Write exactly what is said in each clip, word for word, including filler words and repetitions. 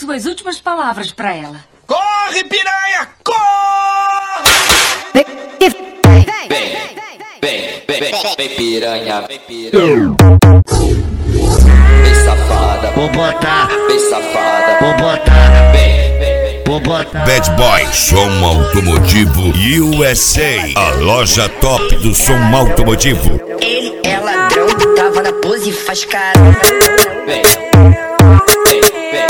suas últimas palavras pra ela. Corre, piranha, corre! Vem, vem, vem, vem, vem piranha, vem piranha. Vem safada, vou botar, vem safada, vou botar, vem, vem, vou botar. Bad Boy Som Automotivo U S A, a loja top do som automotivo. ele é ladrão, tava na pose, faz cara. vem, vem, vem,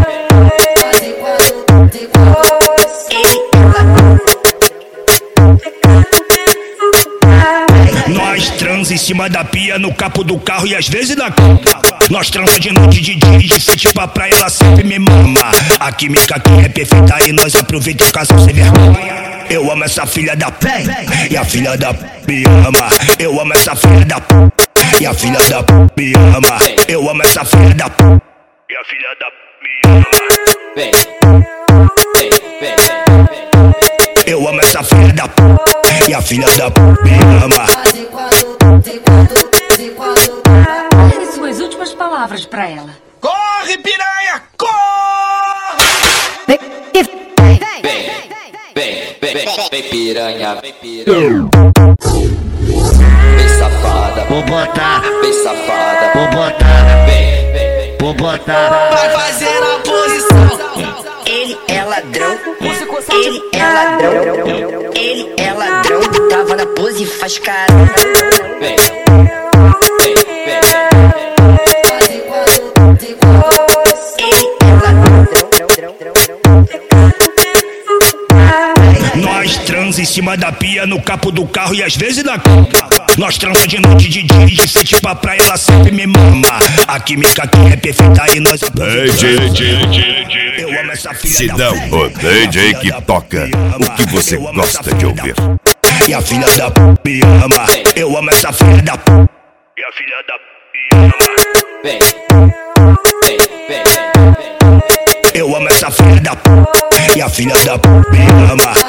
Nós transa em cima da pia, no capo do carro e às vezes na cama. Nós transa de noite, de dia e de frente pra praia, ela sempre me mama. A química aqui é perfeita e nós aproveita o casal sem vergonha. Eu amo essa filha da p e a filha da p me ama. Eu amo essa filha da p e a filha da p me ama. Eu amo essa filha da p e a filha da p me ama. vem, vem, vem, vem. Eu amo essa filha da p e a filha da p me ama. E suas últimas palavras pra ela. Corre, piranha, corre! Vem, Vem, vem, vem, vem piranha, vem piranha. Vem safada, Vou botar, vem safada, vou botar, vem, vem, vem. vou botar. Vai fazer a posição. ele é ladrão, ele é ladrão, ele é ladrão, tava na pose, faz cara. Vem, vem, vem, Nós transa em cima da pia, no capo do carro e às vezes na cama. Nós transa de noite, de dia e de frente pra praia, ela sempre me mama. A química aqui é perfeita e nós Eu amo essa filha Sidão, da p o D J que toca o que você gosta de ouvir. E a filha da p me ama. Eu amo essa filha da p e a filha da p me ama. vem, vem, vem, vem. Eu amo essa filha da p e a filha da p me ama.